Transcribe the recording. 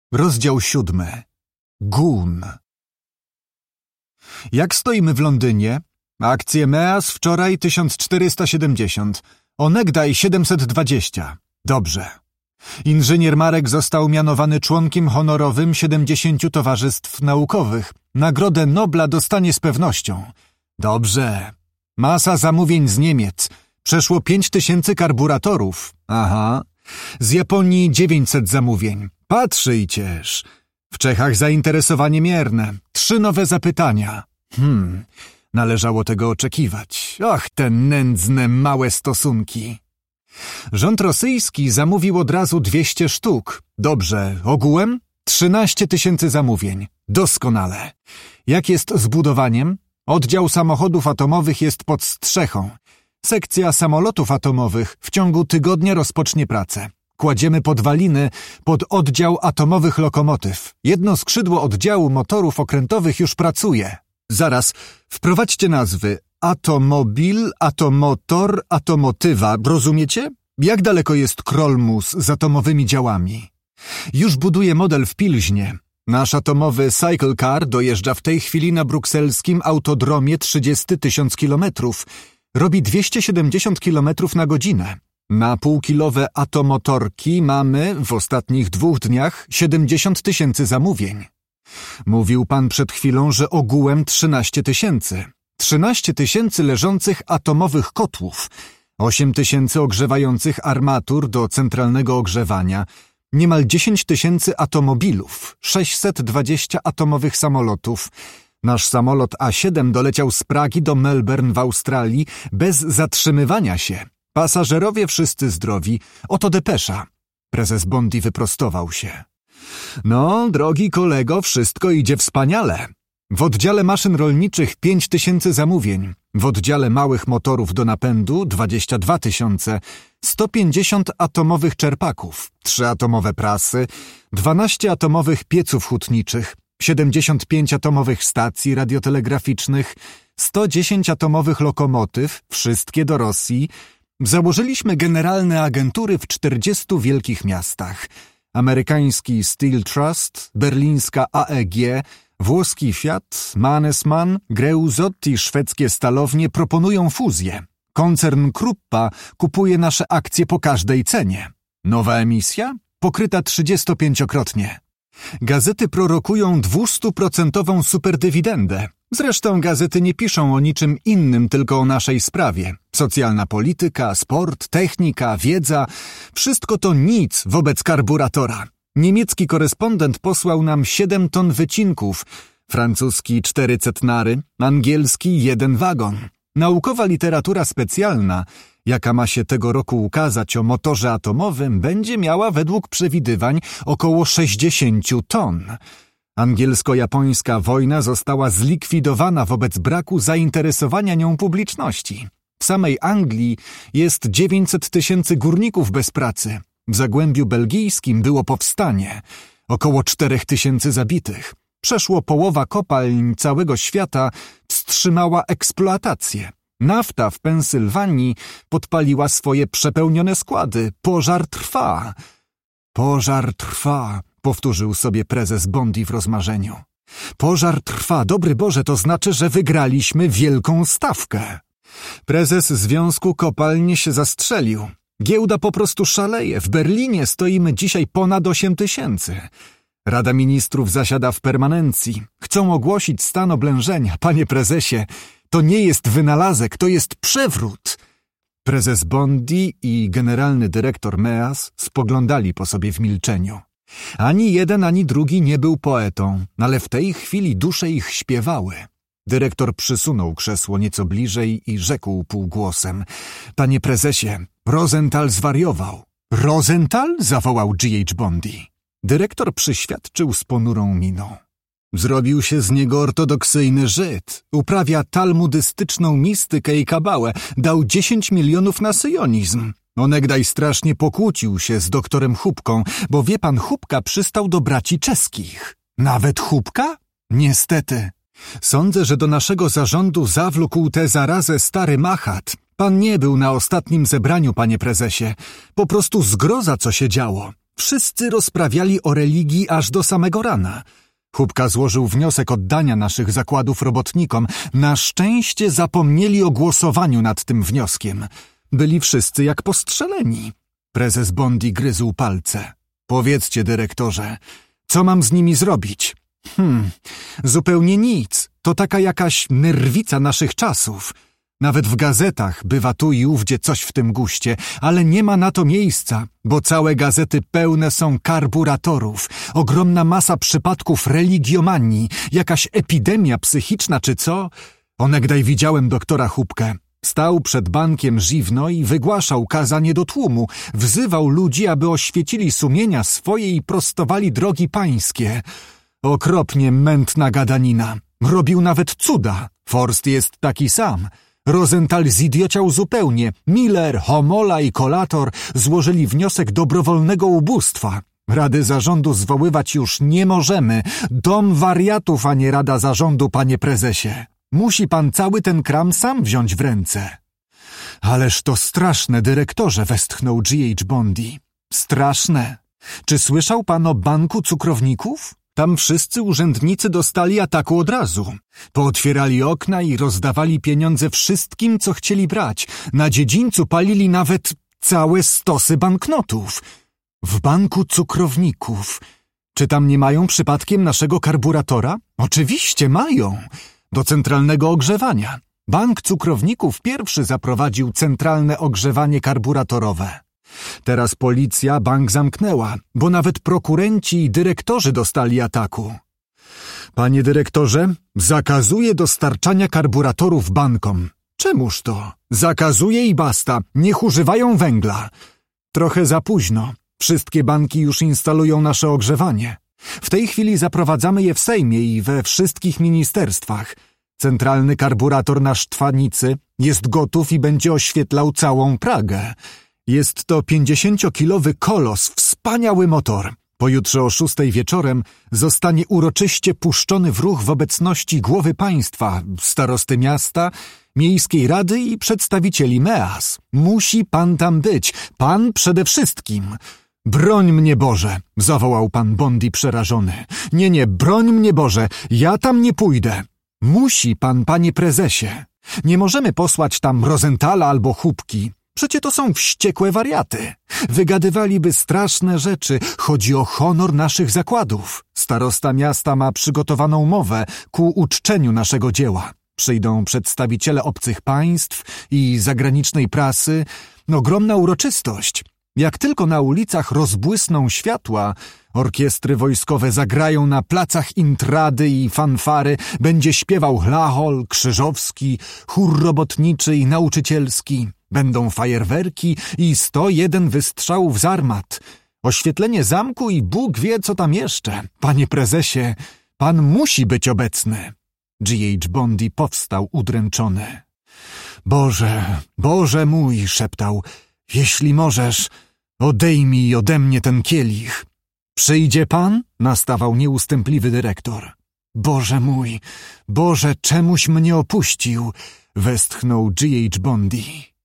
Rozdział 7. Gun. Jak stoimy w Londynie? Akcje MEAS wczoraj 1470, onegdaj 720. Dobrze. Inżynier Marek został mianowany członkiem honorowym 70 towarzystw naukowych. Nagrodę Nobla dostanie z pewnością. Dobrze. Masa zamówień z Niemiec. Przeszło 5000 karburatorów. Aha. Z Japonii 900 zamówień. Patrzyjcież. W Czechach zainteresowanie mierne. 3 nowe zapytania. Należało tego oczekiwać. Ach, te nędzne, małe stosunki. Rząd rosyjski zamówił od razu 200 sztuk. Dobrze, ogółem 13 000 zamówień. Doskonale. Jak jest z budowaniem? Oddział samochodów atomowych jest pod strzechą. Sekcja samolotów atomowych w ciągu tygodnia rozpocznie pracę. Kładziemy podwaliny pod oddział atomowych lokomotyw. Jedno skrzydło oddziału motorów okrętowych już pracuje. Zaraz, wprowadźcie nazwy Atomobil, Atomotor, Atomotywa. Rozumiecie? Jak daleko jest Krolmus z atomowymi działami? Już buduje model w Pilźnie. Nasz atomowy Cycle Car dojeżdża w tej chwili na brukselskim autodromie 30 000 kilometrów. Robi 270 km na godzinę. Na półkilowe atomotorki mamy w ostatnich 2 dniach 70 000 zamówień. Mówił pan przed chwilą, że ogółem 13 000. 13 000 leżących atomowych kotłów, 8 000 ogrzewających armatur do centralnego ogrzewania, niemal 10 000 atomobilów, 620 atomowych samolotów. Nasz samolot A7 doleciał z Pragi do Melbourne w Australii bez zatrzymywania się. Pasażerowie wszyscy zdrowi. Oto depesza. Prezes Bondi wyprostował się. No, drogi kolego, wszystko idzie wspaniale. W oddziale maszyn rolniczych 5000 zamówień. W oddziale małych motorów do napędu 22 000. 150 atomowych czerpaków, 3 atomowe prasy, 12 atomowych pieców hutniczych, 75 atomowych stacji radiotelegraficznych, 110 atomowych lokomotyw, wszystkie do Rosji. Założyliśmy generalne agentury w 40 wielkich miastach. Amerykański Steel Trust, berlińska AEG, włoski Fiat, Mannesmann, Greuzot i szwedzkie stalownie proponują fuzję. Koncern Kruppa kupuje nasze akcje po każdej cenie. Nowa emisja? Pokryta 35-krotnie. Gazety prorokują 200% superdywidendę. Zresztą gazety nie piszą o niczym innym, tylko o naszej sprawie. Socjalna polityka, sport, technika, wiedza – wszystko to nic wobec karburatora. Niemiecki korespondent posłał nam 7 ton wycinków, francuski 4 cetnary, angielski 1 wagon. Naukowa literatura specjalna, jaka ma się tego roku ukazać o motorze atomowym, będzie miała według przewidywań około 60 ton. Angielsko-japońska wojna została zlikwidowana wobec braku zainteresowania nią publiczności. W samej Anglii jest 900 000 górników bez pracy. W Zagłębiu Belgijskim było powstanie. Około 4000 zabitych. Przeszło połowa kopalń całego świata wstrzymała eksploatację. Nafta w Pensylwanii podpaliła swoje przepełnione składy. Pożar trwa. Pożar trwa, powtórzył sobie prezes Bondi w rozmarzeniu. Pożar trwa, dobry Boże, to znaczy, że wygraliśmy wielką stawkę. Prezes Związku Kopalń się zastrzelił. Giełda po prostu szaleje. W Berlinie stoimy dzisiaj ponad 8000. Rada Ministrów zasiada w permanencji. Chcą ogłosić stan oblężenia. Panie prezesie, to nie jest wynalazek, to jest przewrót. Prezes Bondi i generalny dyrektor MEAS spoglądali po sobie w milczeniu. Ani jeden, ani drugi nie był poetą, ale w tej chwili dusze ich śpiewały. Dyrektor przysunął krzesło nieco bliżej i rzekł półgłosem. Panie prezesie, Rosenthal zwariował. Rosenthal? Zawołał G.H. Bondi. Dyrektor przyświadczył z ponurą miną. Zrobił się z niego ortodoksyjny Żyd. Uprawia talmudystyczną mistykę i kabałę. Dał 10 milionów na syjonizm. Onegdaj strasznie pokłócił się z doktorem Hubką, bo wie pan, Hubka przystał do braci czeskich. Nawet Hubka? Niestety. Sądzę, że do naszego zarządu zawlókł tę zarazę stary machat. Pan nie był na ostatnim zebraniu, panie prezesie. Po prostu zgroza, co się działo. Wszyscy rozprawiali o religii aż do samego rana. Hubka złożył wniosek oddania naszych zakładów robotnikom. Na szczęście zapomnieli o głosowaniu nad tym wnioskiem. Byli wszyscy jak postrzeleni. Prezes Bondi gryzł palce. Powiedzcie, dyrektorze, co mam z nimi zrobić? Zupełnie nic. To taka jakaś nerwica naszych czasów. Nawet w gazetach bywa tu i ówdzie coś w tym guście, ale nie ma na to miejsca, bo całe gazety pełne są karburatorów, ogromna masa przypadków religiomanii, jakaś epidemia psychiczna czy co? Onegdaj widziałem doktora Hubkę. Stał przed bankiem Żywno i wygłaszał kazanie do tłumu, wzywał ludzi, aby oświecili sumienia swoje i prostowali drogi pańskie. Okropnie mętna gadanina. Robił nawet cuda. Forst jest taki sam. Rosenthal zidiociał zupełnie. Miller, Homola i Collator złożyli wniosek dobrowolnego ubóstwa. Rady zarządu zwoływać już nie możemy. Dom wariatów, a nie rada zarządu, panie prezesie. Musi pan cały ten kram sam wziąć w ręce. Ależ to straszne, dyrektorze, westchnął G.H. Bondi. Straszne. Czy słyszał pan o banku cukrowników? Tam wszyscy urzędnicy dostali ataku od razu. Pootwierali okna i rozdawali pieniądze wszystkim, co chcieli brać. Na dziedzińcu palili nawet całe stosy banknotów. W banku cukrowników. Czy tam nie mają przypadkiem naszego karburatora? Oczywiście mają. Do centralnego ogrzewania. Bank cukrowników pierwszy zaprowadził centralne ogrzewanie karburatorowe. Teraz policja bank zamknęła, bo nawet prokurenci i dyrektorzy dostali ataku. Panie dyrektorze, zakazuję dostarczania karburatorów bankom. Czemuż to? Zakazuję i basta. Niech używają węgla. Trochę za późno. Wszystkie banki już instalują nasze ogrzewanie. W tej chwili zaprowadzamy je w Sejmie i we wszystkich ministerstwach. Centralny karburator na Sztwanicy jest gotów i będzie oświetlał całą Pragę. Jest to 50-kilowy kolos, wspaniały motor. Pojutrze o 6 wieczorem zostanie uroczyście puszczony w ruch w obecności głowy państwa, starosty miasta, miejskiej rady i przedstawicieli MEAS. Musi pan tam być, pan przede wszystkim. Broń mnie Boże, zawołał pan Bondi przerażony. Nie, broń mnie Boże, ja tam nie pójdę. Musi pan, panie prezesie. Nie możemy posłać tam Rosenthala albo Hubki. Przecie to są wściekłe wariaty. Wygadywaliby straszne rzeczy. Chodzi o honor naszych zakładów. Starosta miasta ma przygotowaną mowę ku uczczeniu naszego dzieła. Przyjdą przedstawiciele obcych państw i zagranicznej prasy. Ogromna uroczystość. Jak tylko na ulicach rozbłysną światła, orkiestry wojskowe zagrają na placach intrady i fanfary, będzie śpiewał Hlahol, Krzyżowski, chór robotniczy i nauczycielski. Będą fajerwerki i 101 wystrzałów z armat. Oświetlenie zamku i Bóg wie, co tam jeszcze. Panie prezesie, pan musi być obecny. G.H. Bondi powstał udręczony. Boże mój, szeptał, jeśli możesz, odejmij ode mnie ten kielich. Przyjdzie pan? Nastawał nieustępliwy dyrektor. Boże mój, Boże, czemuś mnie opuścił, westchnął G.H. Bondi.